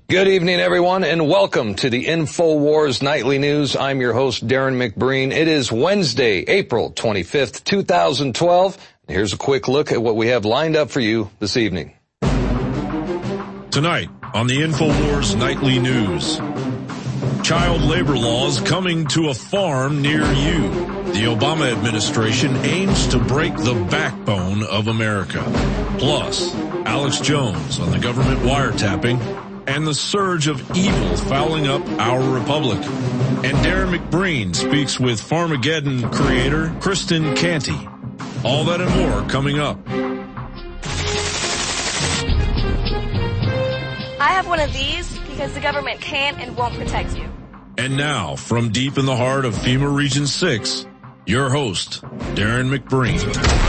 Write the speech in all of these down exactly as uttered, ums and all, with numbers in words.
Good evening, everyone, and welcome to the InfoWars Nightly News. I'm your host, Darren McBreen. It is Wednesday, April twenty-fifth, two thousand twelve. Here's a quick look at what we have lined up for you this evening. Tonight on the InfoWars Nightly News, child labor laws coming to a farm near you. The Obama administration aims to break the backbone of America. Plus, Alex Jones on the government wiretapping and the surge of evil fouling up our republic. And Darren McBreen speaks with Farmageddon creator Kristen Canty. All that and more coming up. I have one of these because the government can't and won't protect you. And now, from deep in the heart of FEMA Region six, your host, Darren McBreen.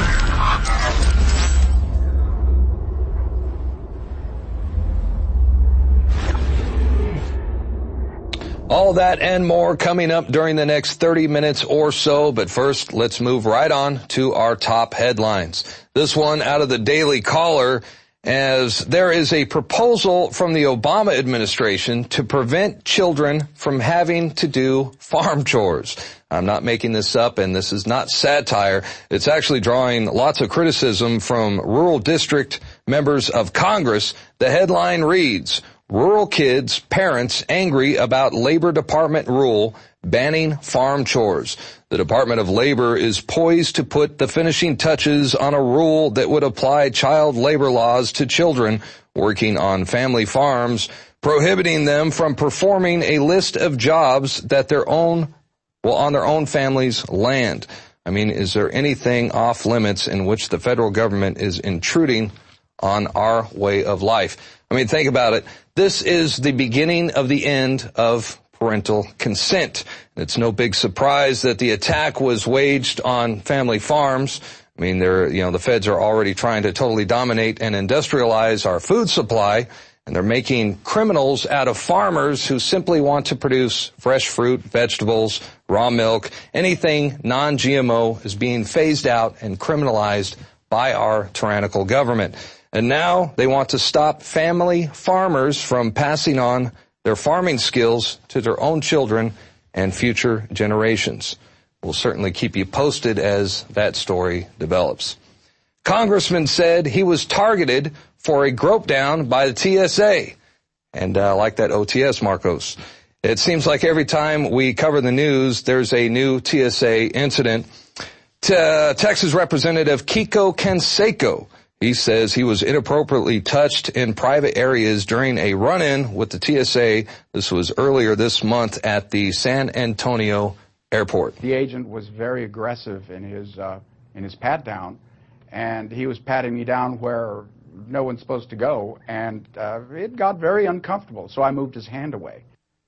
All that and more coming up during the next thirty minutes or so. But first, let's move right on to our top headlines. This one out of the Daily Caller, as there is a proposal from the Obama administration to prevent children from having to do farm chores. I'm not making this up, and this is not satire. It's actually drawing lots of criticism from rural district members of Congress. The headline reads, "Rural kids' parents angry about Labor Department rule banning farm chores." The Department of Labor is poised to put the finishing touches on a rule that would apply child labor laws to children working on family farms, prohibiting them from performing a list of jobs that their own, well, on their own family's land. I mean, is there anything off limits in which the federal government is intruding on our way of life? I mean, think about it. This is the beginning of the end of parental consent. It's no big surprise that the attack was waged on family farms. I mean, they're, you know, the feds are already trying to totally dominate and industrialize our food supply, and they're making criminals out of farmers who simply want to produce fresh fruit, vegetables, raw milk. Anything non-G M O is being phased out and criminalized by our tyrannical government. And now they want to stop family farmers from passing on their farming skills to their own children and future generations. We'll certainly keep you posted as that story develops. Congressman said he was targeted for a grope down by the T S A. And uh, like that O T S, Marcos. It seems like every time we cover the news, there's a new T S A incident. T- uh, Texas Representative Kiko Canseco, he says he was inappropriately touched in private areas during a run-in with the T S A. This was earlier this month at the San Antonio airport. The agent was very aggressive in his uh, in his pat down, and he was patting me down where no one's supposed to go, and uh, it got very uncomfortable, so I moved his hand away.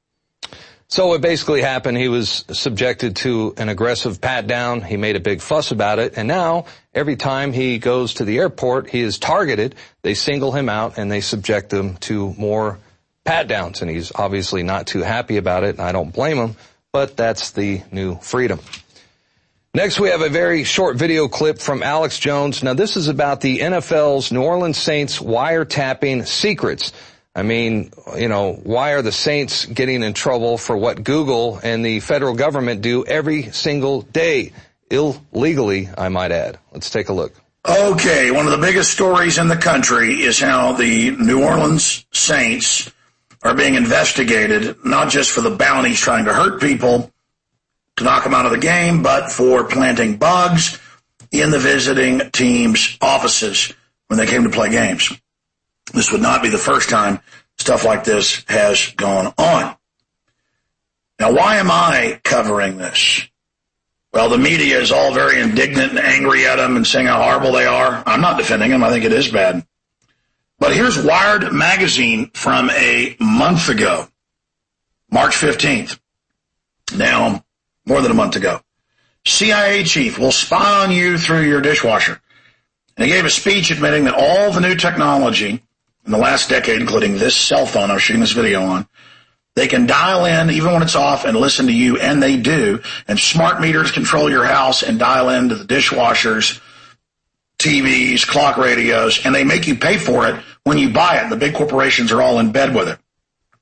So what basically happened, he was subjected to an aggressive pat down. He made a big fuss about it. And now every time he goes to the airport, he is targeted. They single him out and they subject him to more pat downs. And he's obviously not too happy about it. And I don't blame him, but that's the new freedom. Next, we have a very short video clip from Alex Jones. Now, this is about the N F L's New Orleans Saints wiretapping secrets. I mean, you know, why are the Saints getting in trouble for what Google and the federal government do every single day? Illegally, I might add. Let's take a look. Okay, one of the biggest stories in the country is how the New Orleans Saints are being investigated, not just for the bounties trying to hurt people, to knock them out of the game, but for planting bugs in the visiting team's offices when they came to play games. This would not be the first time stuff like this has gone on. Now, why am I covering this? Well, the media is all very indignant and angry at them and saying how horrible they are. I'm not defending them. I think it is bad. But here's Wired magazine from a month ago, March fifteenth. Now, more than a month ago. C I A chief will spy on you through your dishwasher. And he gave a speech admitting that all the new technology in the last decade, including this cell phone I was shooting this video on, they can dial in even when it's off and listen to you, and they do. And smart meters control your house and dial into the dishwashers, T Vs, clock radios, and they make you pay for it when you buy it. The big corporations are all in bed with it.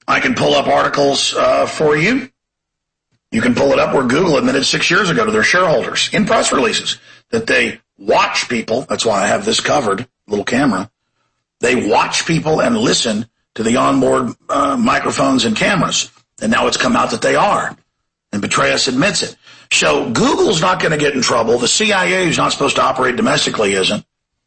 I can pull up articles uh, for you. You can pull it up where Google admitted six years ago to their shareholders in press releases that they watch people. That's why I have this covered, little camera. They watch people and listen to the onboard uh, microphones and cameras. And now it's come out that they are. And Petraeus admits it. So Google's not going to get in trouble. The C I A, who's not supposed to operate domestically, isn't.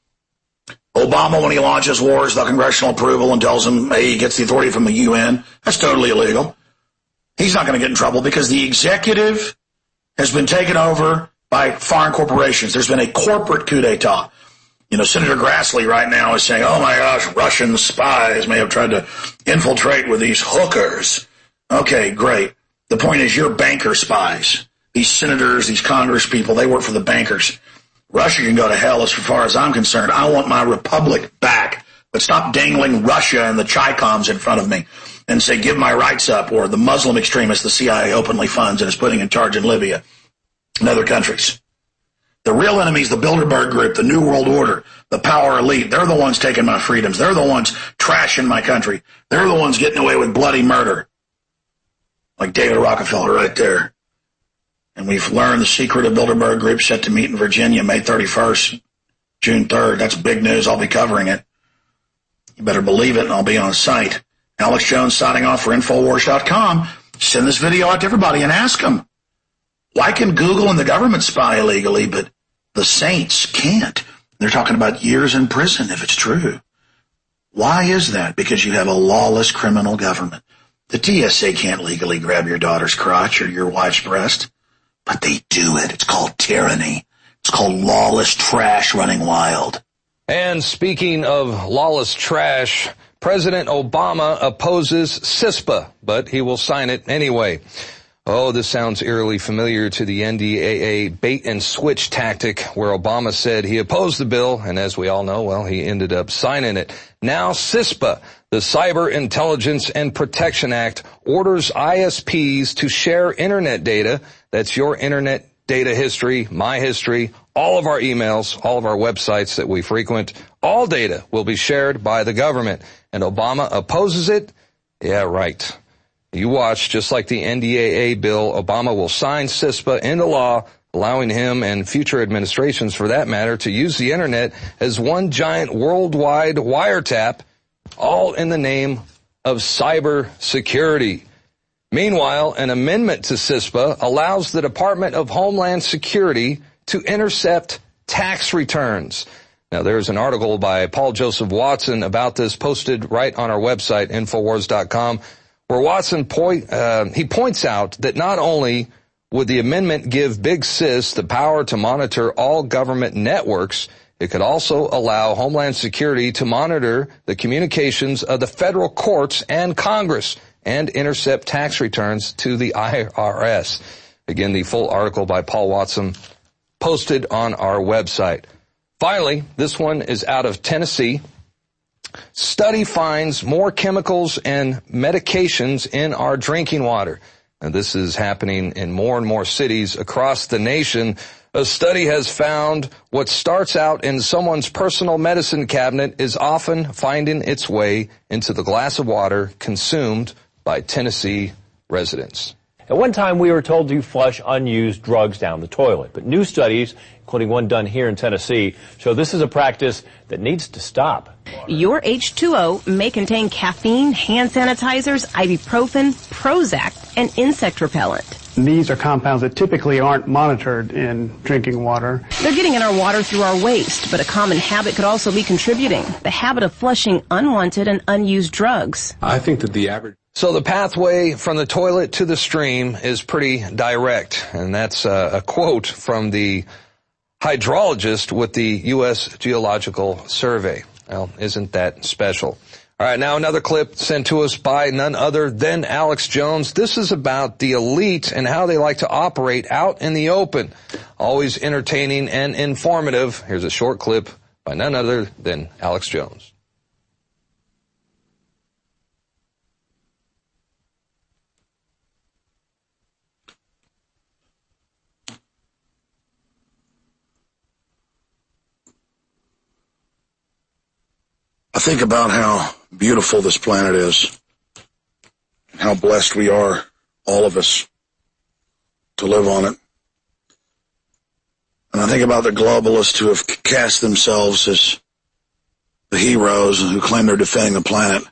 Obama, when he launches wars, the congressional approval and tells him, hey, he gets the authority from the U N. That's totally illegal. He's not going to get in trouble because the executive has been taken over by foreign corporations. There's been a corporate coup d'etat. You know, Senator Grassley right now is saying, oh my gosh, Russian spies may have tried to infiltrate with these hookers. Okay, great. The point is you're banker spies. These senators, these Congress people, they work for the bankers. Russia can go to hell as far as I'm concerned. I want my republic back. But stop dangling Russia and the Chi-Coms in front of me and say, give my rights up, or the Muslim extremists the C I A openly funds and is putting in charge in Libya and other countries. The real enemies, the Bilderberg Group, the New World Order, the power elite, they're the ones taking my freedoms. They're the ones trashing my country. They're the ones getting away with bloody murder. Like David Rockefeller right there. And we've learned the secret of Bilderberg Group set to meet in Virginia May thirty-first, June third. That's big news. I'll be covering it. You better believe it, and I'll be on site. Alex Jones signing off for Infowars dot com. Send this video out to everybody and ask them, why can Google and the government spy illegally, but the saints can't? They're talking about years in prison if it's true. Why is that? Because you have a lawless criminal government. The T S A can't legally grab your daughter's crotch or your wife's breast, but they do it. It's called tyranny. It's called lawless trash running wild. And speaking of lawless trash, President Obama opposes CISPA, but he will sign it anyway. Oh, this sounds eerily familiar to the N D A A bait and switch tactic where Obama said he opposed the bill, and as we all know, well, he ended up signing it. Now CISPA, the Cyber Intelligence and Protection Act, orders I S Ps to share internet data. That's your internet data history, my history, all of our emails, all of our websites that we frequent. All data will be shared by the government. And Obama opposes it? Yeah, right. You watch, just like the N D A A bill, Obama will sign CISPA into law, allowing him and future administrations, for that matter, to use the internet as one giant worldwide wiretap, all in the name of cyber security. Meanwhile, an amendment to CISPA allows the Department of Homeland Security to intercept tax returns. Now, there's an article by Paul Joseph Watson about this posted right on our website, Infowars dot com, where Watson point, uh, he points out that not only would the amendment give Big Sis the power to monitor all government networks, it could also allow Homeland Security to monitor the communications of the federal courts and Congress and intercept tax returns to the I R S. Again, the full article by Paul Watson posted on our website. Finally, this one is out of Tennessee. Study finds more chemicals and medications in our drinking water. And this is happening in more and more cities across the nation. A study has found what starts out in someone's personal medicine cabinet is often finding its way into the glass of water consumed by Tennessee residents. At one time, we were told to flush unused drugs down the toilet, but new studies, including one done here in Tennessee, show this is a practice that needs to stop. Your H two O may contain caffeine, hand sanitizers, ibuprofen, Prozac, and insect repellent. These are compounds that typically aren't monitored in drinking water. They're getting in our water through our waste, but a common habit could also be contributing. The habit of flushing unwanted and unused drugs. I think that the average... So the pathway from the toilet to the stream is pretty direct, and that's a, a quote from the hydrologist with the U S Geological Survey. Well, isn't that special? All right, now another clip sent to us by none other than Alex Jones. This is about the elite and how they like to operate out in the open. Always entertaining and informative. Here's a short clip by none other than Alex Jones. I think about how beautiful this planet is. how blessed we are, all of us, to live on it. And I think about the globalists who have cast themselves as the heroes and who claim they're defending the planet,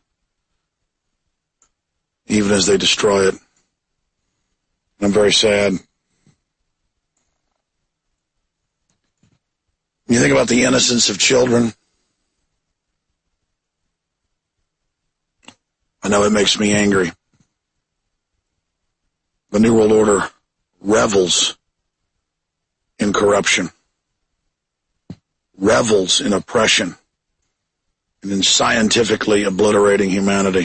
even as they destroy it. And I'm very sad. You think about the innocence of children. I know it makes me angry. The New World Order revels in corruption, revels in oppression, and in scientifically obliterating humanity.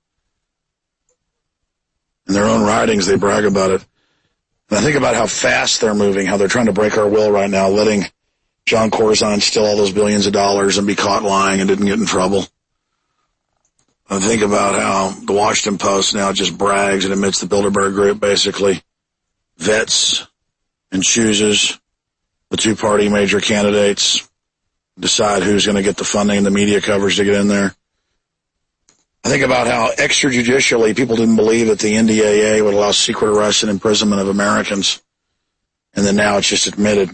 In their own writings, they brag about it. And I think about how fast they're moving, how they're trying to break our will right now, letting John Corzine steal all those billions of dollars and be caught lying and didn't get in trouble. I think about how the Washington Post now just brags and admits the Bilderberg Group basically vets and chooses the two-party major candidates, decide who's going to get the funding and the media coverage to get in there. I think about how extrajudicially people didn't believe that the N D A A would allow secret arrest and imprisonment of Americans, and then now it's just admitted.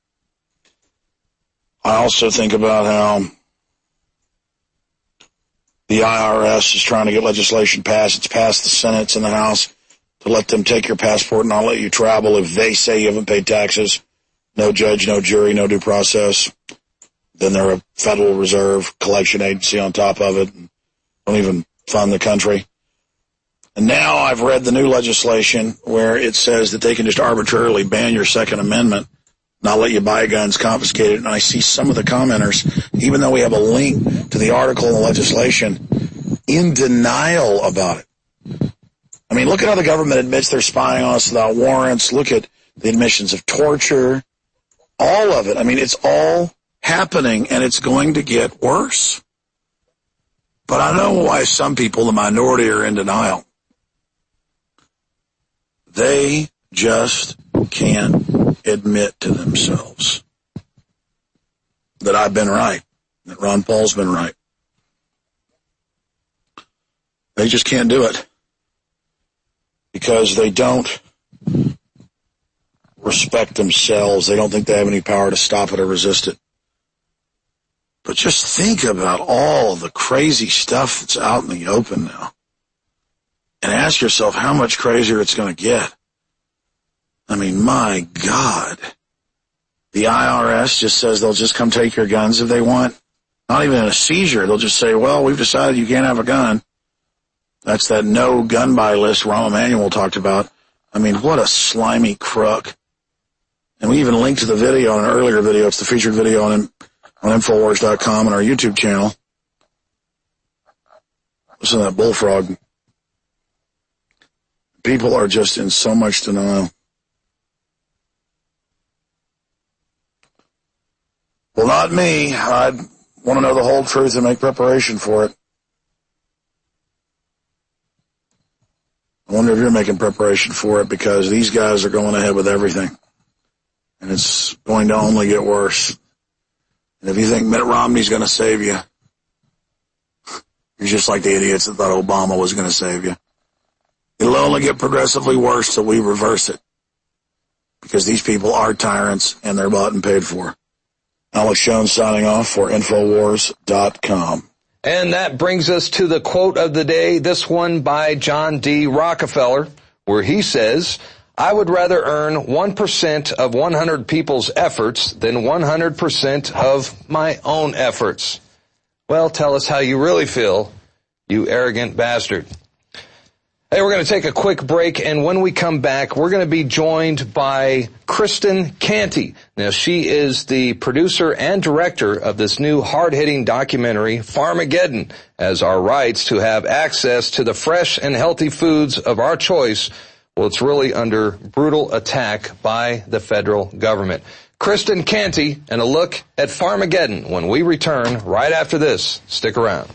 I also think about how the I R S is trying to get legislation passed. It's passed the Senate, it's in the House, to let them take your passport and not let you travel if they say you haven't paid taxes. No judge, no jury, no due process. Then they're a Federal Reserve collection agency on top of it. Don't even fund the country. And now I've read the new legislation where it says that they can just arbitrarily ban your Second Amendment, not let you buy guns, confiscate it. And I see some of the commenters, even though we have a link to the article in the legislation, in denial about it. I mean, look at how the government admits they're spying on us without warrants. Look at the admissions of torture. All of it. I mean, it's all happening, and it's going to get worse. But I know why some people, the minority, are in denial. They just can't admit to themselves that I've been right, that Ron Paul's been right. They just can't do it because they don't respect themselves. They don't think they have any power to stop it or resist it. But just think about all the crazy stuff that's out in the open now. And ask yourself how much crazier it's going to get. I mean, my God. The I R S just says they'll just come take your guns if they want. Not even in a seizure. They'll just say, well, we've decided you can't have a gun. That's that no gun buy list Rahm Emanuel talked about. I mean, what a slimy crook. And we even linked to the video in an earlier video. It's the featured video on on Infowars dot com and our YouTube channel. Listen to that bullfrog. People are just in so much denial. Well, not me. I want to know the whole truth and make preparation for it. I wonder if you're making preparation for it, because these guys are going ahead with everything. And it's going to only get worse. And if you think Mitt Romney's going to save you, you're just like the idiots that thought Obama was going to save you. It'll only get progressively worse till we reverse it. Because these people are tyrants and they're bought and paid for. Alex Jones signing off for Infowars dot com. And that brings us to the quote of the day, this one by John D. Rockefeller, where he says, I would rather earn one percent of one hundred people's efforts than one hundred percent of my own efforts. Well, tell us how you really feel, you arrogant bastard. Hey, we're going to take a quick break, and when we come back, we're going to be joined by Kristen Canty. Now, she is the producer and director of this new hard-hitting documentary, Farmageddon, as our rights to have access to the fresh and healthy foods of our choice, well, it's really under brutal attack by the federal government. Kristen Canty and a look at Farmageddon when we return right after this. Stick around.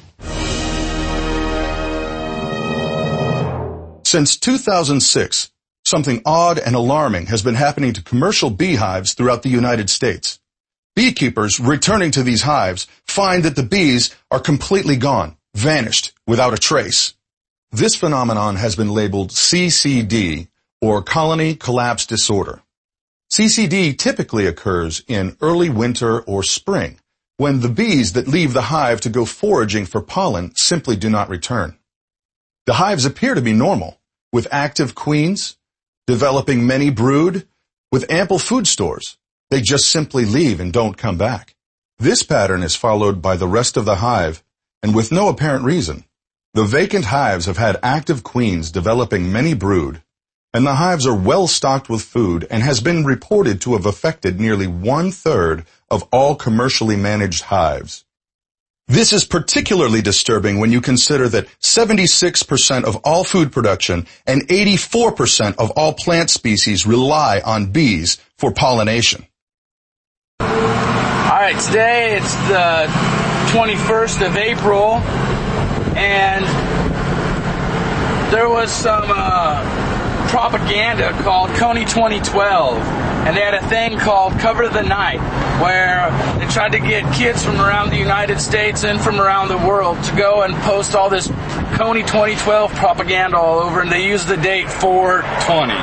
Since two thousand six, something odd and alarming has been happening to commercial beehives throughout the United States. Beekeepers returning to these hives find that the bees are completely gone, vanished, without a trace. This phenomenon has been labeled C C D, or colony collapse disorder. C C D typically occurs in early winter or spring, when the bees that leave the hive to go foraging for pollen simply do not return. The hives appear to be normal, with active queens, developing many brood, with ample food stores. They just simply leave and don't come back. This pattern is followed by the rest of the hive, and with no apparent reason. The vacant hives have had active queens developing many brood, and the hives are well stocked with food and has been reported to have affected nearly one-third of all commercially managed hives. This is particularly disturbing when you consider that seventy-six percent of all food production and eighty-four percent of all plant species rely on bees for pollination. All right, today it's the twenty-first of April, and there was some uh, propaganda called Kony twenty twelve, and they had a thing called Cover the Night, where they tried to get kids from around the United States and from around the world to go and post all this Kony twenty twelve propaganda all over, and they used the date four twenty.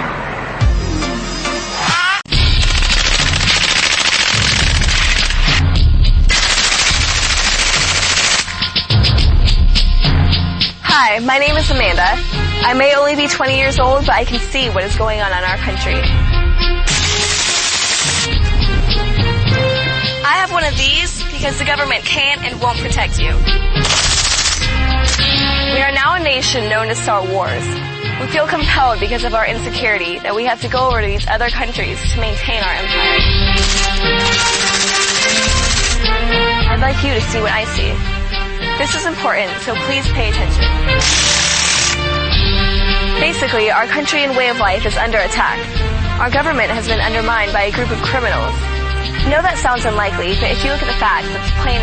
Hi, my name is Amanda. I may only be twenty years old, but I can see what is going on in our country. I have one of these because the government can't and won't protect you. We are now a nation known to start wars. We feel compelled because of our insecurity that we have to go over to these other countries to maintain our empire. I'd like you to see what I see. This is important, so please pay attention. Basically, our country and way of life is under attack. Our government has been undermined by a group of criminals. I know that sounds unlikely, but if you look at the facts, it's plain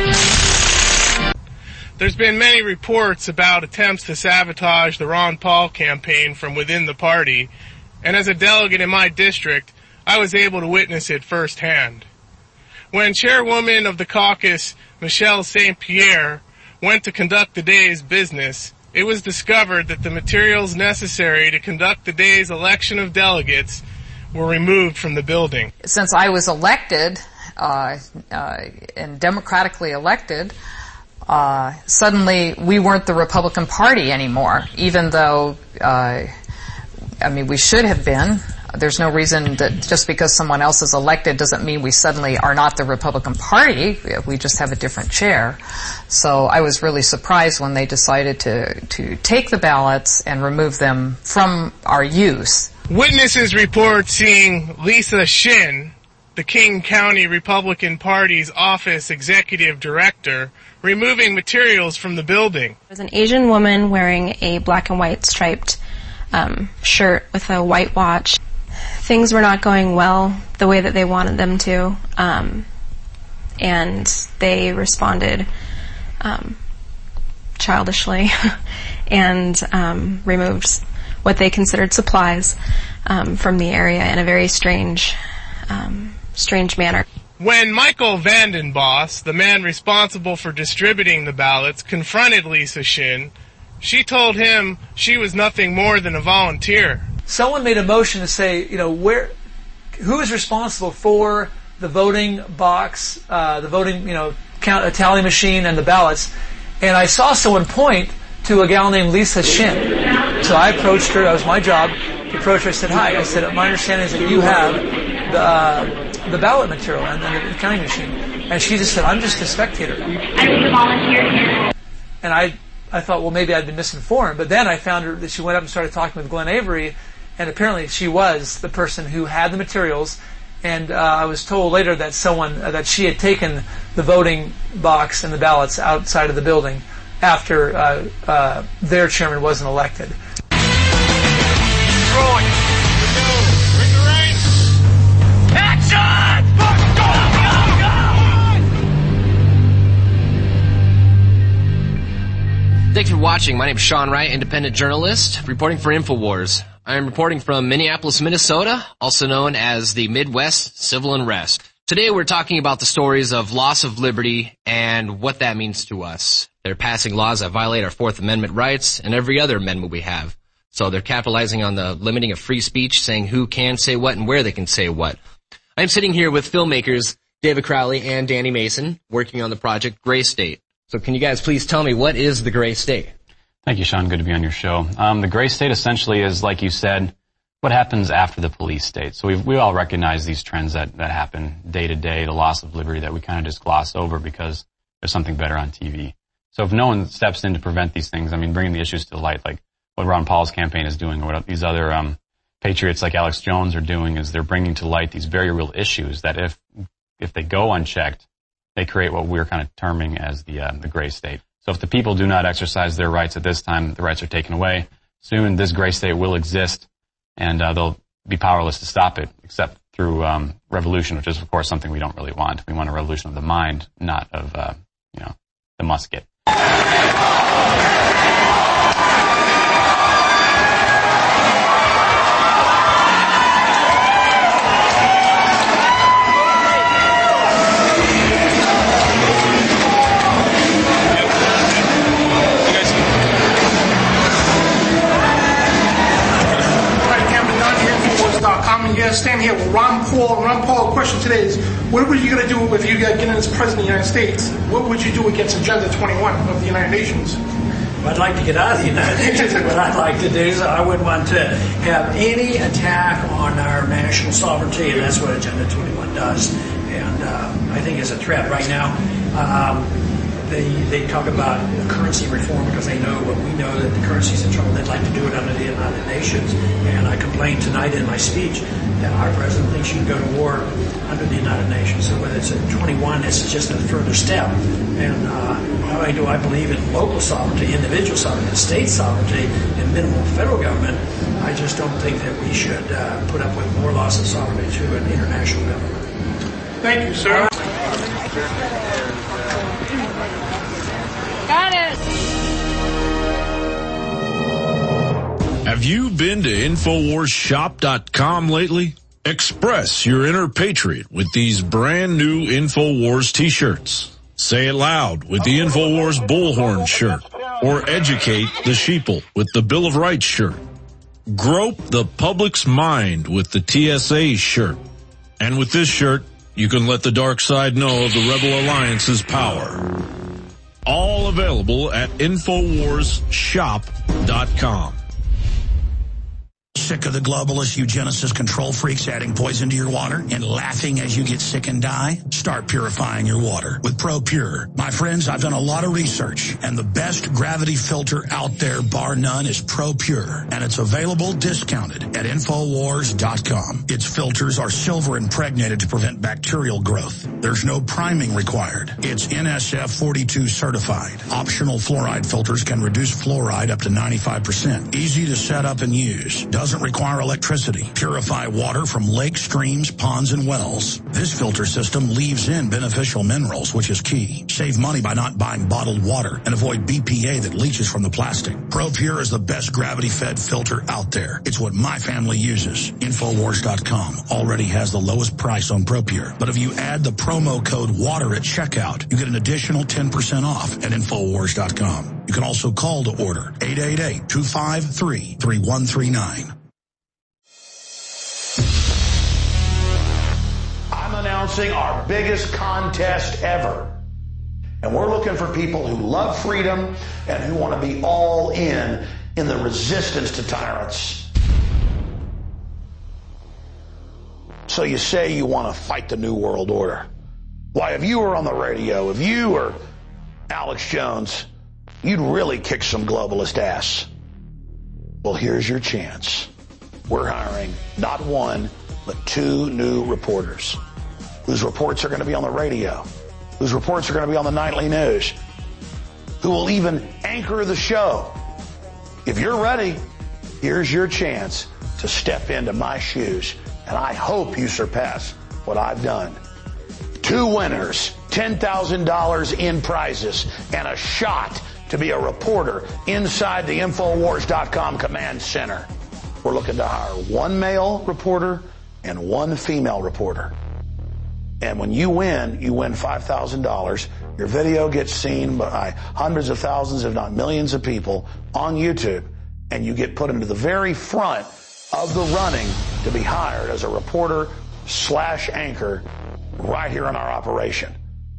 as day. There's been many reports about attempts to sabotage the Ron Paul campaign from within the party, and as a delegate in my district, I was able to witness it firsthand. When chairwoman of the caucus, Michelle Saint Pierre, went to conduct the day's business, it was discovered that the materials necessary to conduct the day's election of delegates were removed from the building. Since I was elected, uh, uh, and democratically elected, uh, suddenly we weren't the Republican Party anymore, even though, uh, I mean, we should have been. There's no reason that just because someone else is elected doesn't mean we suddenly are not the Republican Party. We just have a different chair. So I was really surprised when they decided to, to take the ballots and remove them from our use. Witnesses report seeing Lisa Shin, the King County Republican Party's office executive director, removing materials from the building. There's an Asian woman wearing a black and white striped um, shirt with a white watch. Things were not going well the way that they wanted them to, um, and they responded um, childishly and um, removed what they considered supplies um, from the area in a very strange, um, strange manner. When Michael Vandenbos, the man responsible for distributing the ballots, confronted Lisa Shin, she told him she was nothing more than a volunteer. Someone made a motion to say, you know, where, who is responsible for the voting box, uh, the voting, you know, count, a tally machine and the ballots. And I saw someone point to a gal named Lisa Shin. So I approached her. That was my job to approach her. I said, hi. I said, my understanding is that you have the, uh, the ballot material and, and the counting machine. And she just said, I'm just a spectator. I'm just a volunteer. And I, I thought, well, maybe I'd been misinformed. But then I found her that she went up and started talking with Glenn Avery. And apparently she was the person who had the materials, and uh, I was told later that someone uh, that she had taken the voting box and the ballots outside of the building after uh, uh, their chairman wasn't elected. Rolling. Bring the rain. Action! Go, go, go! Thanks for watching. My name is Sean Wright, independent journalist, reporting for InfoWars. I am reporting from Minneapolis, Minnesota, also known as the Midwest Civil Unrest. Today we're talking about the stories of loss of liberty and what that means to us. They're passing laws that violate our Fourth Amendment rights and every other amendment we have. So they're capitalizing on the limiting of free speech, saying who can say what and where they can say what. I'm sitting here with filmmakers David Crowley and Danny Mason working on the project Gray State. So can you guys please tell me, what is the Gray State? Thank you, Sean. Good to be on your show. Um, the Gray State essentially is, like you said, what happens after the police state. So we we all recognize these trends that, that happen day to day, the loss of liberty that we kind of just gloss over because there's something better on T V. So if no one steps in to prevent these things, I mean, bringing the issues to light, like what Ron Paul's campaign is doing, or what these other um, patriots like Alex Jones are doing, is they're bringing to light these very real issues that if if they go unchecked, they create what we're kind of terming as the uh, the gray state. So if the people do not exercise their rights at this time, the rights are taken away. Soon this gray state will exist, and uh, they'll be powerless to stop it, except through um, revolution, which is, of course, something we don't really want. We want a revolution of the mind, not of uh, you know the musket. I'm going to stand here with Ron Paul. Ron Paul, the question today is, what were you going to do if you get in as president of the United States? What would you do against Agenda twenty-one of the United Nations? Well, I'd like to get out of the United Nations. What I'd like to do is I wouldn't want to have any attack on our national sovereignty, and that's what Agenda twenty-one does. And uh, I think it's a threat right now. Um, They, they talk about currency reform because they know what we know, that the currency's in trouble. They'd like to do it under the United Nations. And I complained tonight in my speech that our president thinks you can go to war under the United Nations. So whether it's at twenty-one, it's just a further step. And uh, not only do I believe in local sovereignty, individual sovereignty, state sovereignty, and minimal federal government, I just don't think that we should uh, put up with more loss of sovereignty to an international government. Thank you, sir. Got it. Have you been to Infowars Shop dot com lately? Express your inner patriot with these brand new Infowars t-shirts. Say it loud with the Infowars Bullhorn shirt, or educate the sheeple with the Bill of Rights shirt. Grope the public's mind with the T S A shirt. And with this shirt, you can let the dark side know of the Rebel Alliance's power. All available at Infowars Shop dot com. Sick of the globalist eugenicist control freaks adding poison to your water and laughing as you get sick and die? Start purifying your water with ProPure. My friends, I've done a lot of research, and the best gravity filter out there, bar none, is ProPure, and it's available discounted at Infowars dot com. Its filters are silver impregnated to prevent bacterial growth. There's no priming required. It's N S F forty-two certified. Optional fluoride filters can reduce fluoride up to ninety-five percent. Easy to set up and use. Doesn't require electricity. Purify water from lakes, streams, ponds, and wells. This filter system leaves in beneficial minerals, which is key. Save money by not buying bottled water and avoid B P A that leaches from the plastic. ProPure is the best gravity-fed filter out there. It's what my family uses. Infowars dot com already has the lowest price on ProPure. But if you add the promo code WATER at checkout, you get an additional ten percent off at Infowars dot com. You can also call to order eight eight eight, two five three, three one three nine. I'm announcing our biggest contest ever. And we're looking for people who love freedom and who want to be all in in the resistance to tyrants. So you say you want to fight the New World Order. Why, if you were on the radio, if you were Alex Jones, you'd really kick some globalist ass. Well, here's your chance. We're hiring not one, but two new reporters whose reports are going to be on the radio, whose reports are going to be on the nightly news, who will even anchor the show. If you're ready, here's your chance to step into my shoes, and I hope you surpass what I've done. Two winners, ten thousand dollars in prizes, and a shot to be a reporter inside the Infowars dot com command center. We're looking to hire one male reporter and one female reporter. And when you win, you win five thousand dollars Your video gets seen by hundreds of thousands, if not millions of people on YouTube, and you get put into the very front of the running to be hired as a reporter slash anchor right here in our operation.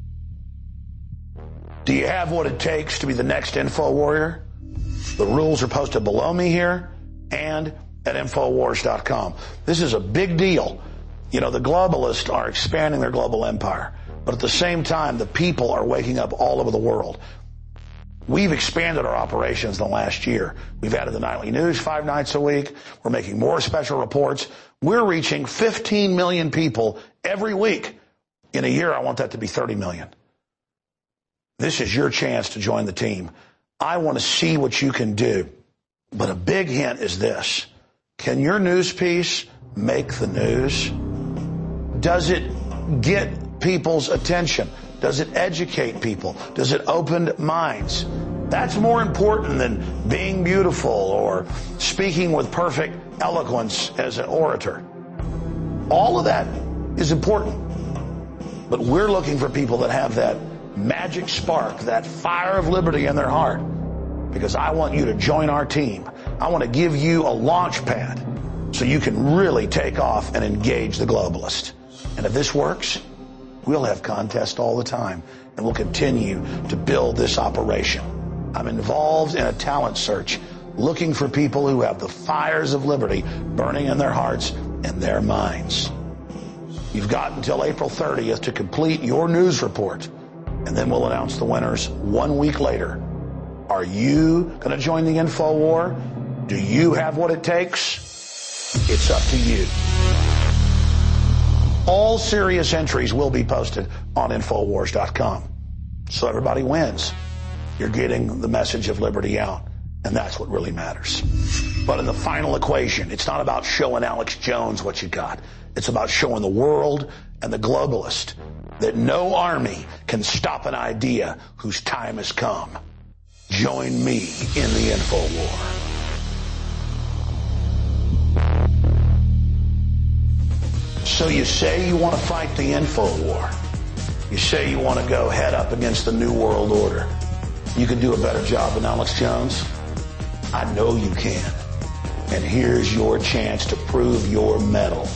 Do you have what it takes to be the next Info Warrior? The rules are posted below me here and at Infowars dot com. This is a big deal. You know, the globalists are expanding their global empire, but at the same time, the people are waking up all over the world. We've expanded our operations in the last year. We've added the nightly news five nights a week. We're making more special reports. We're reaching fifteen million people every week. In a year, I want that to be thirty million. This is your chance to join the team. I want to see what you can do. But a big hint is this. Can your news piece make the news? Does it get people's attention? Does it educate people? Does it open minds? That's more important than being beautiful or speaking with perfect eloquence as an orator. All of that is important. But we're looking for people that have that magic spark, that fire of liberty in their heart. Because I want you to join our team. I want to give you a launch pad so you can really take off and engage the globalist. And if this works, we'll have contests all the time, and we'll continue to build this operation. I'm involved in a talent search, looking for people who have the fires of liberty burning in their hearts and their minds. You've got until April thirtieth to complete your news report, and then we'll announce the winners one week later. Are you going to join the Info War? Do you have what it takes? It's up to you. All serious entries will be posted on Infowars dot com. So everybody wins. You're getting the message of liberty out, and that's what really matters. But in the final equation, it's not about showing Alex Jones what you got. It's about showing the world and the globalist that no army can stop an idea whose time has come. Join me in the Info War. So you say you want to fight the Info War. You say you want to go head up against the New World Order. You can do a better job than Alex Jones? I know you can. And here's your chance to prove your mettle.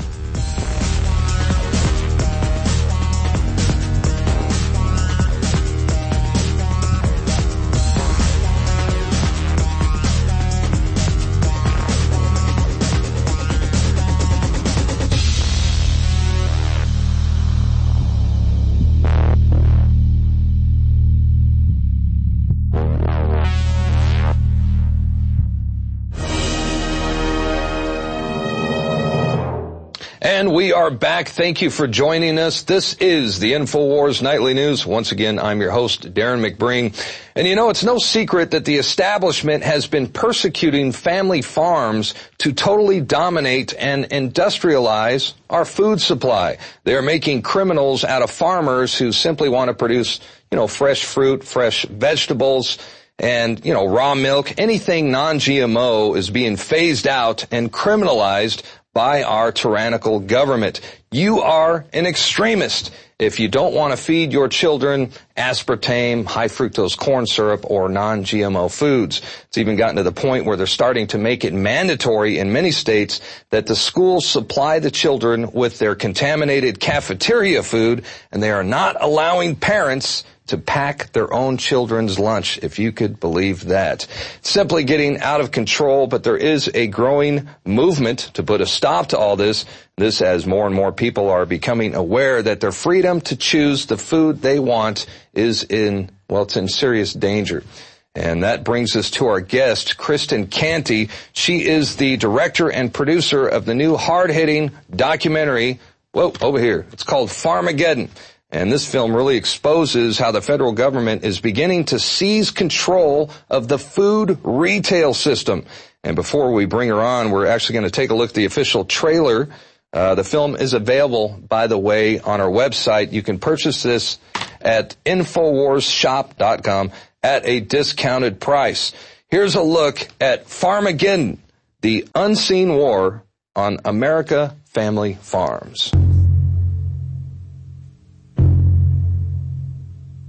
And we are back. Thank you for joining us. This is the InfoWars Nightly News. Once again, I'm your host, Darren McBring. And you know, it's no secret that the establishment has been persecuting family farms to totally dominate and industrialize our food supply. They are making criminals out of farmers who simply want to produce, you know, fresh fruit, fresh vegetables, and, you know, raw milk. Anything non-G M O is being phased out and criminalized by our tyrannical government. You are an extremist if you don't want to feed your children aspartame, high fructose corn syrup, or non-G M O foods. It's even gotten to the point where they're starting to make it mandatory in many states that the schools supply the children with their contaminated cafeteria food, and they are not allowing parents to pack their own children's lunch, if you could believe that. It's simply getting out of control, but there is a growing movement to put a stop to all this. This as more and more people are becoming aware that their freedom to choose the food they want is in, well, it's in serious danger. And that brings us to our guest, Kristen Canty. She is the director and producer of the new hard-hitting documentary, whoa, over here. It's called Farmageddon. And this film really exposes how the federal government is beginning to seize control of the food retail system. And before we bring her on, we're actually going to take a look at the official trailer. Uh, the film is available, by the way, on our website. You can purchase this at Infowars Shop dot com at a discounted price. Here's a look at Farmageddon, the unseen war on America family farms.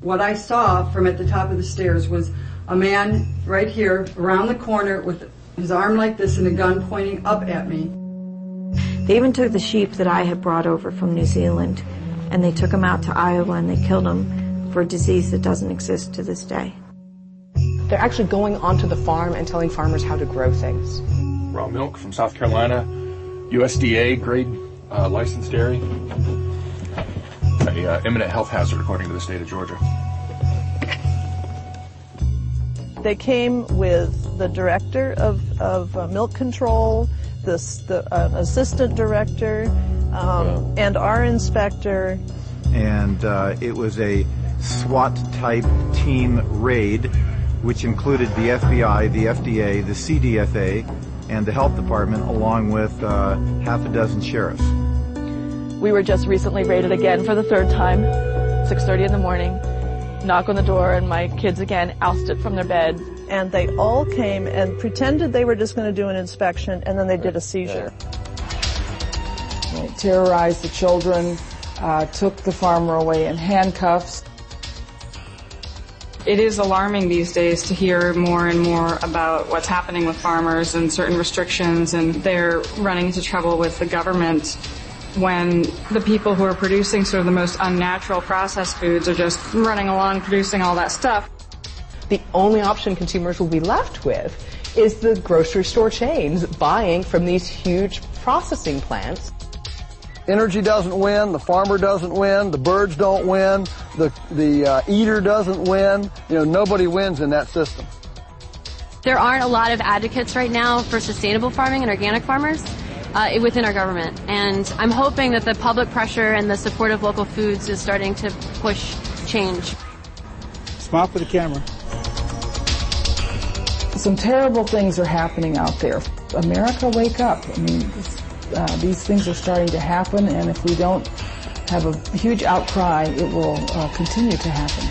what I saw from at the top of the stairs was a man right here around the corner with his arm like this and a gun pointing up at me. They even took the sheep that I had brought over from New Zealand and they took them out to Iowa and they killed them for a disease that doesn't exist to this day. They're actually going onto the farm and telling farmers how to grow things. Raw milk from South Carolina, U S D A grade uh, licensed dairy. A uh, imminent health hazard according to the state of Georgia. They came with the director of, of uh, milk control, this, the uh, assistant director, um, and our inspector. And uh, it was a SWAT-type team raid, which included the F B I, the F D A, the C D F A, and the health department, along with uh, half a dozen sheriffs. We were just recently raided again for the third time, six thirty in the morning. Knock on the door and my kids again ousted from their bed. And they all came and pretended they were just going to do an inspection, and then they did a seizure. They terrorized the children, uh, took the farmer away in handcuffs. It is alarming these days to hear more and more about what's happening with farmers and certain restrictions, and they're running into trouble with the government when the people who are producing sort of the most unnatural processed foods are just running along producing all that stuff. The only option consumers will be left with is the grocery store chains buying from these huge processing plants. Energy doesn't win, the farmer doesn't win, the birds don't win, the the uh, eater doesn't win. You know, nobody wins in that system. There aren't a lot of advocates right now for sustainable farming and organic farmers uh, within our government, and I'm hoping that the public pressure and the support of local foods is starting to push change. Smile for the camera. Some terrible things are happening out there. America, wake up. I mean, uh, these things are starting to happen, and if we don't have a huge outcry, it will uh, continue to happen.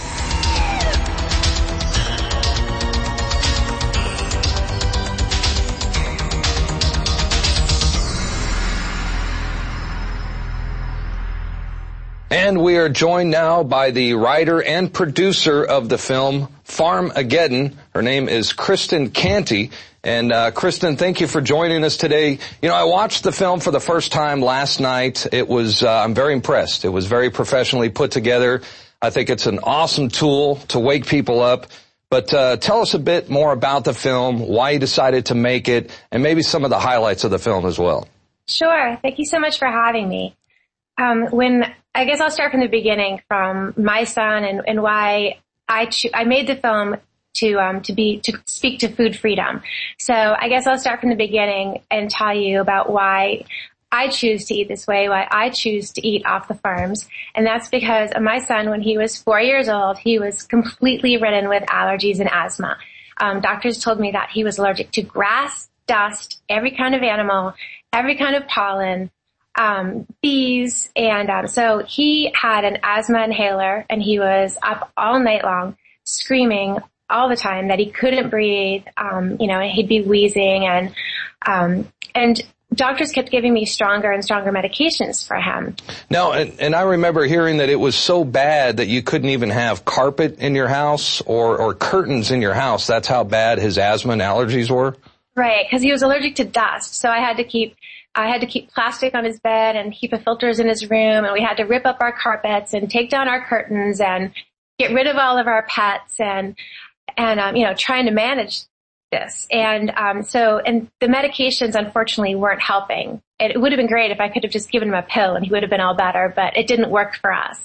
And we are joined now by the writer and producer of the film, Farmageddon. Her name is Kristen Canty. And uh, Kristen, thank you for joining us today. You know, I watched the film for the first time last night. It was, uh, I'm very impressed. It was very professionally put together. I think it's an awesome tool to wake people up. But uh, tell us a bit more about the film, why you decided to make it, and maybe some of the highlights of the film as well. Sure. Thank you so much for having me. Um, when I guess I'll start from the beginning, from my son and, and why I cho- I made the film to um, to be to speak to food freedom. So I guess I'll start from the beginning and tell you about why I choose to eat this way, why I choose to eat off the farms, and that's because my son, when he was four years old, he was completely ridden with allergies and asthma. Um, doctors told me that he was allergic to grass, dust, every kind of animal, every kind of pollen. Um, bees, and um, so he had an asthma inhaler, and he was up all night long screaming all the time that he couldn't breathe. Um, you know, and he'd be wheezing, and um, and doctors kept giving me stronger and stronger medications for him. Now, and, and I remember hearing that it was so bad that you couldn't even have carpet in your house or or curtains in your house. That's how bad his asthma and allergies were. Right, because he was allergic to dust, so I had to keep. I had to keep plastic on his bed and HEPA filters in his room, and we had to rip up our carpets and take down our curtains and get rid of all of our pets and, and, um, you know, trying to manage this. And, um, so, and the medications unfortunately weren't helping. It, it would have been great if I could have just given him a pill and he would have been all better, but it didn't work for us.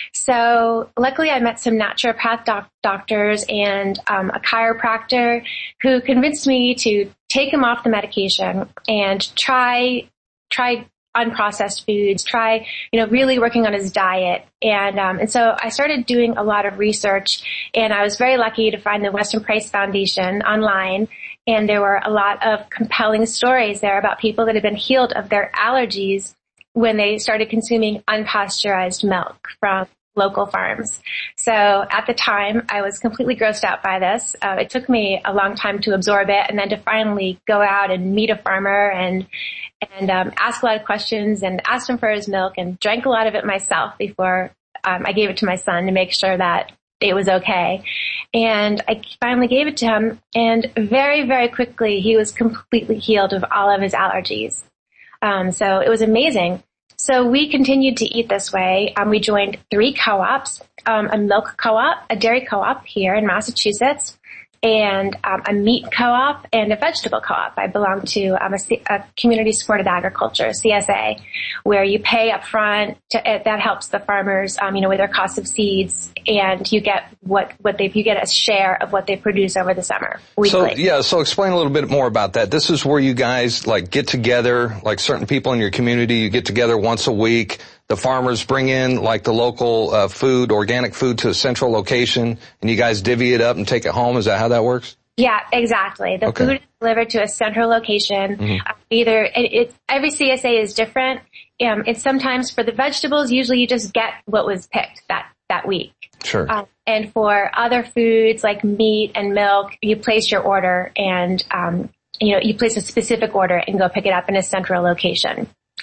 So luckily I met some naturopath doc- doctors and, um, a chiropractor who convinced me to take him off the medication and try, try unprocessed foods, try, you know, really working on his diet. And, um, and so I started doing a lot of research, and I was very lucky to find the Weston Price Foundation online. And there were a lot of compelling stories there about people that had been healed of their allergies when they started consuming unpasteurized milk from local farms. So at the time, I was completely grossed out by this. Uh, it took me a long time to absorb it, and then to finally go out and meet a farmer and and um, ask a lot of questions and asked him for his milk and drank a lot of it myself before um, I gave it to my son to make sure that it was okay. And I finally gave it to him, and very, very quickly he was completely healed of all of his allergies. Um, so it was amazing. So we continued to eat this way. Um, we joined three co-ops, um, a milk co-op, a dairy co-op here in Massachusetts, and um, a meat co-op and a vegetable co-op. I belong to um, a, C- a community supported agriculture, C S A, where you pay up front. To, uh, that helps the farmers, um, you know, with their cost of seeds, and you get what what they you get a share of what they produce over the summer weekly. So yeah, so explain a little bit more about that. This is where you guys like get together, like certain people in your community, you get together once a week. The farmers bring in like the local uh, food, organic food to a central location, and you guys divvy it up and take it home. Is that how that works? Yeah, exactly. The Okay. food is delivered to a central location. Mhm. Uh, either it, it's every C S A is different. Um, it's sometimes for the vegetables, usually you just get what was picked that that week. Sure. Um, and for other foods like meat and milk, you place your order, and um, you know you place a specific order and go pick it up in a central location.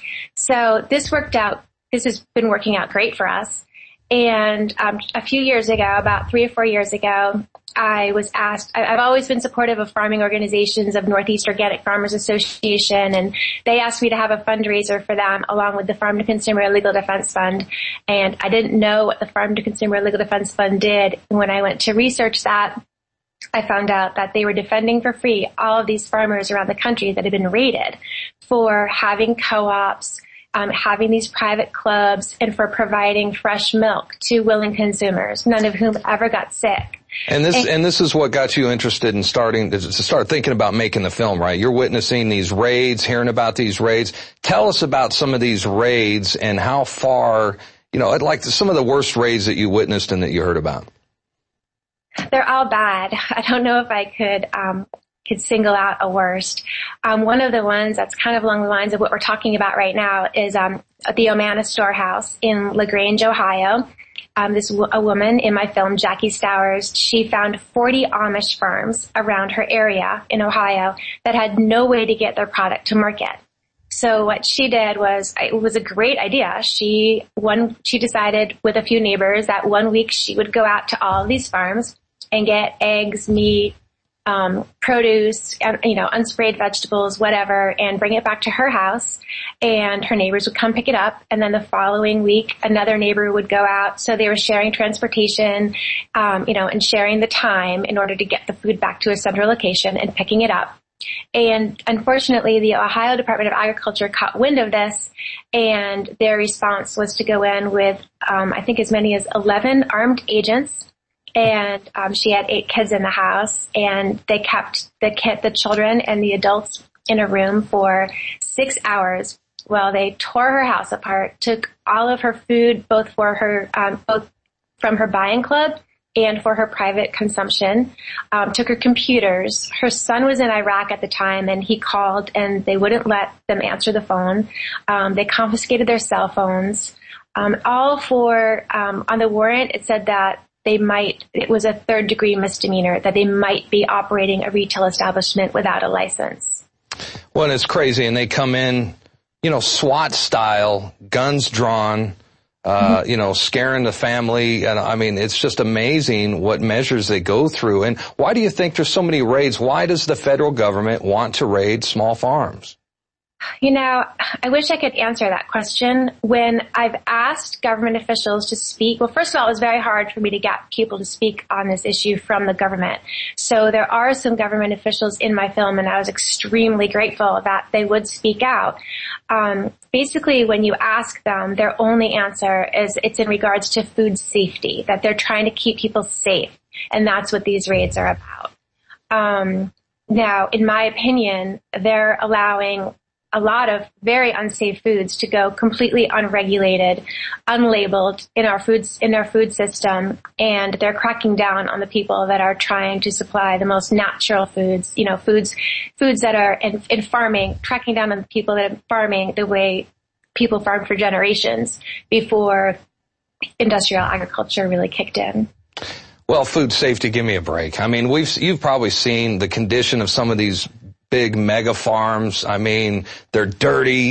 So this worked out. This has been working out great for us. And um, a few years ago, about three or four years ago, I was asked, I, I've always been supportive of farming organizations of Northeast Organic Farmers Association, and they asked me to have a fundraiser for them along with the Farm to Consumer Legal Defense Fund. And I didn't know what the Farm to Consumer Legal Defense Fund did. And when I went to research that, I found out that they were defending for free all of these farmers around the country that had been raided for having co-ops, Um, having these private clubs, and for providing fresh milk to willing consumers, none of whom ever got sick. And this and this is what got you interested in starting to start thinking about making the film, right? You're witnessing these raids, hearing about these raids. Tell us about some of these raids and how far, you know, I'd like to, some of the worst raids that you witnessed and that you heard about. They're all bad. I don't know if I could um could single out a worst. Um, one of the ones that's kind of along the lines of what we're talking about right now is um, the Omana Storehouse in LaGrange, Ohio. Um, this w- a woman in my film, Jackie Stowers, she found forty Amish farms around her area in Ohio that had no way to get their product to market. So what she did was, it was a great idea. She one she decided with a few neighbors that one week she would go out to all of these farms and get eggs, meat, Um, produce, you know, unsprayed vegetables, whatever, and bring it back to her house, and her neighbors would come pick it up. And then the following week, another neighbor would go out. So they were sharing transportation, um, you know, and sharing the time in order to get the food back to a central location and picking it up. And unfortunately, the Ohio Department of Agriculture caught wind of this, and their response was to go in with, um, I think as many as eleven armed agents. And um, she had eight kids in the house, and they kept the kid, the children and the adults in a room for six hours while they tore her house apart, took all of her food, both for her, um, both from her buying club and for her private consumption, um, took her computers. Her son was in Iraq at the time, and he called, and they wouldn't let them answer the phone. Um, they confiscated their cell phones, um, all for um, on the warrant. It said that they might, it was a third degree misdemeanor, that they might be operating a retail establishment without a license. Well, and it's crazy, and they come in, you know, SWAT style, guns drawn, uh, mm-hmm. you know, scaring the family. And I mean, it's just amazing what measures they go through. And why do you think there's so many raids? Why does the federal government want to raid small farms? You know, I wish I could answer that question. When I've asked government officials to speak, well, first of all, it was very hard for me to get people to speak on this issue from the government. So there are some government officials in my film, and I was extremely grateful that they would speak out. Um, basically, when you ask them, their only answer is it's in regards to food safety, that they're trying to keep people safe. And that's what these raids are about. Um, now, in my opinion, they're allowing a lot of very unsafe foods to go completely unregulated, unlabeled in our foods, in our food system. And they're cracking down on the people that are trying to supply the most natural foods, you know, foods, foods that are in, in farming, tracking down on the people that are farming the way people farmed for generations before industrial agriculture really kicked in. Well, food safety, give me a break. I mean, we've, you've probably seen the condition of some of these big mega farms. I mean, they're dirty.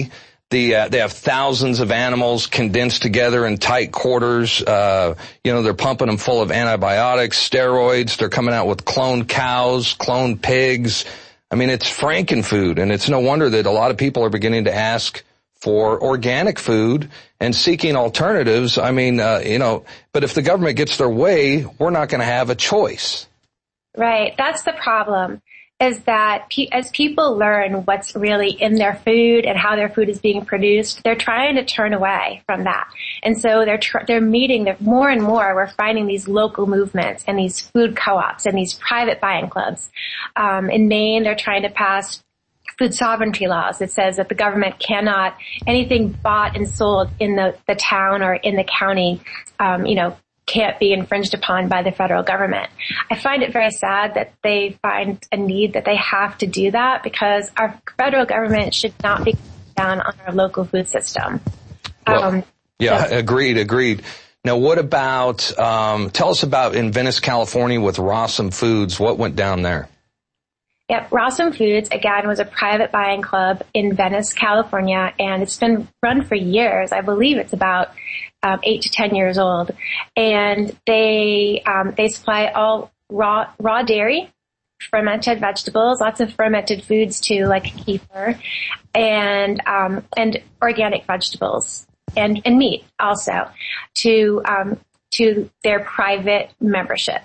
The, uh, they have thousands of animals condensed together in tight quarters. Uh, you know, they're pumping them full of antibiotics, steroids. They're coming out with cloned cows, cloned pigs. I mean, it's frankenfood, and it's no wonder that a lot of people are beginning to ask for organic food and seeking alternatives. I mean, uh, you know, but if the government gets their way, we're not going to have a choice. Right. That's the problem. Is that pe- as people learn what's really in their food and how their food is being produced, they're trying to turn away from that. And so they're tr- they're meeting they're, more and more. We're finding these local movements and these food co-ops and these private buying clubs. Um, in Maine, they're trying to pass food sovereignty laws that says that the government cannot anything bought and sold in the the town or in the county, um, you know. can't be infringed upon by the federal government. I find it very sad that they find a need that they have to do that because our federal government should not be down on our local food system. Well, um, yeah, so. agreed, agreed. Now, what about, um, tell us about in Venice, California with Rossum Foods. What went down there? Yep, Rossum Foods, again, was a private buying club in Venice, California, and it's been run for years. I believe it's about um, eight to ten years old. And they um, they supply all raw raw dairy, fermented vegetables, lots of fermented foods too, like kefir, and um, and organic vegetables and, and meat also to um, to their private membership.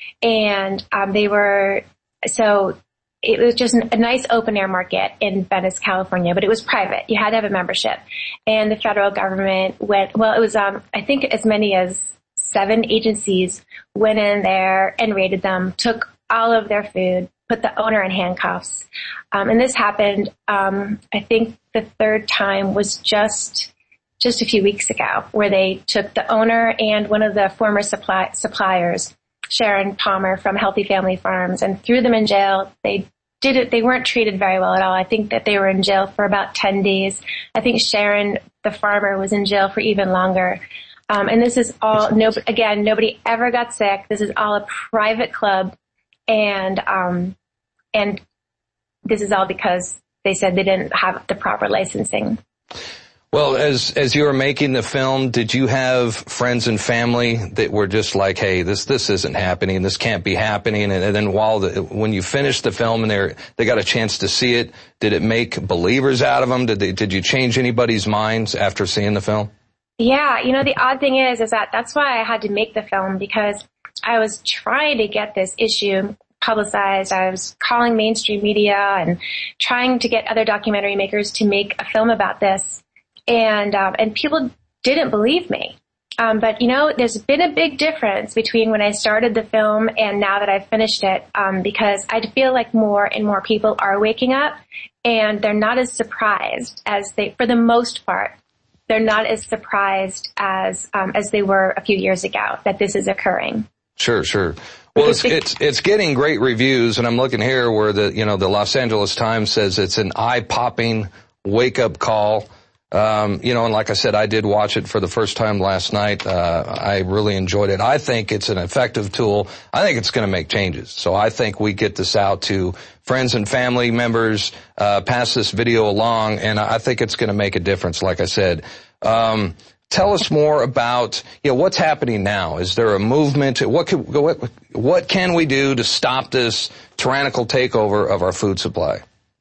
And um, they were so. It was just a nice open air market in Venice, California, but it was private. You had to have a membership. And the federal government went, well, it was, um, I think as many as seven agencies went in there and raided them, took all of their food, put the owner in handcuffs. Um, and this happened, um, I think the third time was just, just a few weeks ago, where they took the owner and one of the former supply, suppliers, Sharon Palmer from Healthy Family Farms, and threw them in jail. They did it. They weren't treated very well at all. I think that they were in jail for about ten days. I think Sharon, the farmer, was in jail for even longer. Um, and this is all, no, again, nobody ever got sick. This is all a private club. And, um, and this is all because they said they didn't have the proper licensing. Well, as as you were making the film, did you have friends and family that were just like, "Hey, this this isn't happening. This can't be happening"? And, and then while the, when you finished the film and they they got a chance to see it, did it make believers out of them? Did they, did you change anybody's minds after seeing the film? Yeah, you know, the odd thing is, is that that's why I had to make the film, because I was trying to get this issue publicized. I was calling mainstream media and trying to get other documentary makers to make a film about this. And, um, and people didn't believe me. Um, but you know, there's been a big difference between when I started the film and now that I've finished it, um, because I feel like more and more people are waking up and they're not as surprised as they, for the most part, they're not as surprised as, um, as they were a few years ago that this is occurring. Sure, sure. Well, it's, it's, it's getting great reviews, and I'm looking here where the, you know, the Los Angeles Times says it's an eye-popping wake-up call. Um, you know, and like I said, I did watch it for the first time last night. Uh, I really enjoyed it. I think it's an effective tool. I think it's going to make changes. So I think we get this out to friends and family members, uh, pass this video along, and I think it's going to make a difference, like I said. Um, tell us more about, you know, what's happening now. Is there a movement? What could, what, what can we do to stop this tyrannical takeover of our food supply?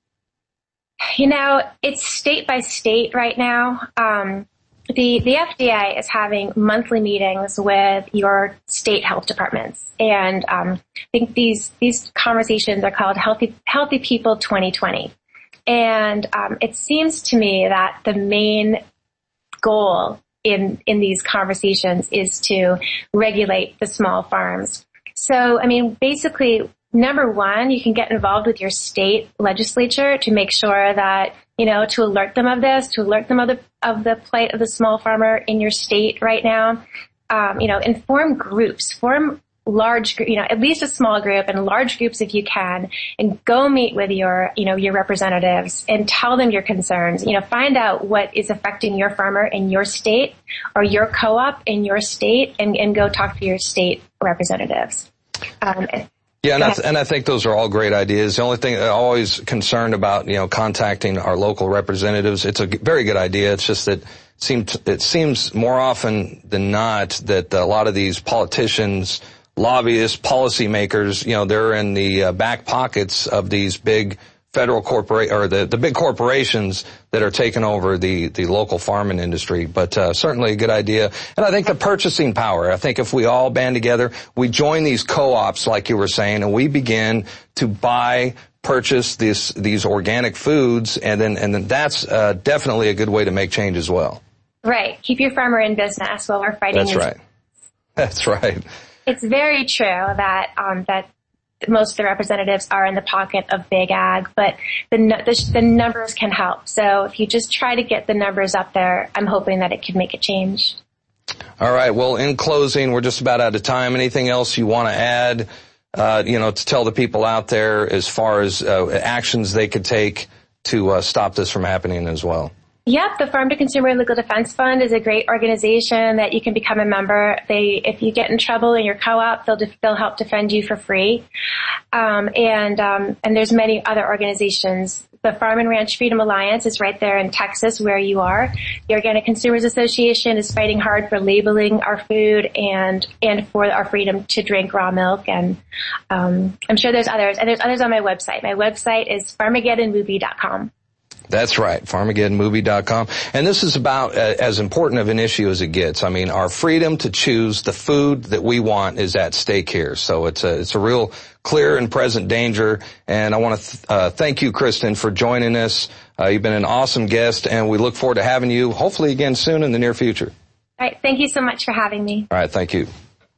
You know, it's state by state right now. Um, the, the F D A is having monthly meetings with your state health departments. And, um, I think these, these conversations are called Healthy, Healthy People twenty twenty. And, um, it seems to me that the main goal in, in these conversations is to regulate the small farms. So, I mean, basically, number one, you can get involved with your state legislature to make sure that, you know, to alert them of this, to alert them of the, of the plight of the small farmer in your state right now. Um, you know, and form groups, form large, you know, at least a small group and large groups if you can, and go meet with your, you know, your representatives and tell them your concerns. You know, find out what is affecting your farmer in your state or your co-op in your state, and, and go talk to your state representatives. Um, Yeah, and I, th- and I think those are all great ideas. The only thing I'm always concerned about, you know, contacting our local representatives, it's a g- very good idea. It's just that seems, it seems more often than not that a lot of these politicians, lobbyists, policymakers, you know, they're in the uh, back pockets of these big federal corporate or the, the big corporations that are taking over the, the local farming industry. But uh, certainly a good idea. And I think the purchasing power, I think if we all band together, we join these co-ops like you were saying, and we begin to buy, purchase these these organic foods, and then and then that's uh, definitely a good way to make change as well. Right. Keep your farmer in business while we're fighting. That's right. That's right. It's very true that um, that most of the representatives are in the pocket of big ag, but the, the the numbers can help. So if you just try to get the numbers up there, I'm hoping that it can make a change. All right. Well, in closing, we're just about out of time. Anything else you want to add, uh, you know, to tell the people out there as far as uh, actions they could take to uh, stop this from happening as well? Yep, the Farm to Consumer Legal Defense Fund is a great organization that you can become a member. They, if you get in trouble in your co-op, they'll they'll help defend you for free. Um, and um, and there's many other organizations. The Farm and Ranch Freedom Alliance is right there in Texas, where you are. The Organic Consumers Association is fighting hard for labeling our food and and for our freedom to drink raw milk. And um, I'm sure there's others. And there's others on my website. My website is farmageddon movie dot com. That's right, farmageddon movie dot com. And this is about uh, as important of an issue as it gets. I mean, our freedom to choose the food that we want is at stake here. So it's a, it's a real clear and present danger. And I want to th- uh, thank you, Kristen, for joining us. Uh, you've been an awesome guest, and we look forward to having you hopefully again soon in the near future. All right, thank you so much for having me. All right, thank you.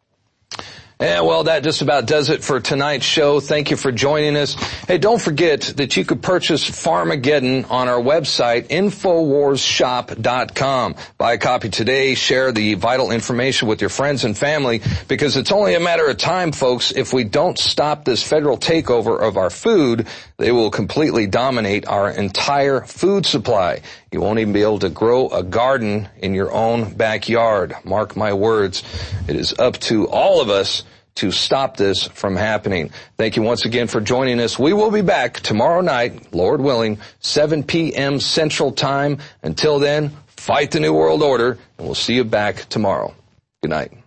And well, that just about does it for tonight's show. Thank you for joining us. Hey, don't forget that you could purchase Farmageddon on our website, infowars shop dot com. Buy a copy today. Share the vital information with your friends and family, because it's only a matter of time, folks. If we don't stop this federal takeover of our food, they will completely dominate our entire food supply. You won't even be able to grow a garden in your own backyard. Mark my words. It is up to all of us to stop this from happening. Thank you once again for joining us. We will be back tomorrow night, Lord willing, seven p.m. Central Time. Until then, fight the New World Order, and we'll see you back tomorrow. Good night.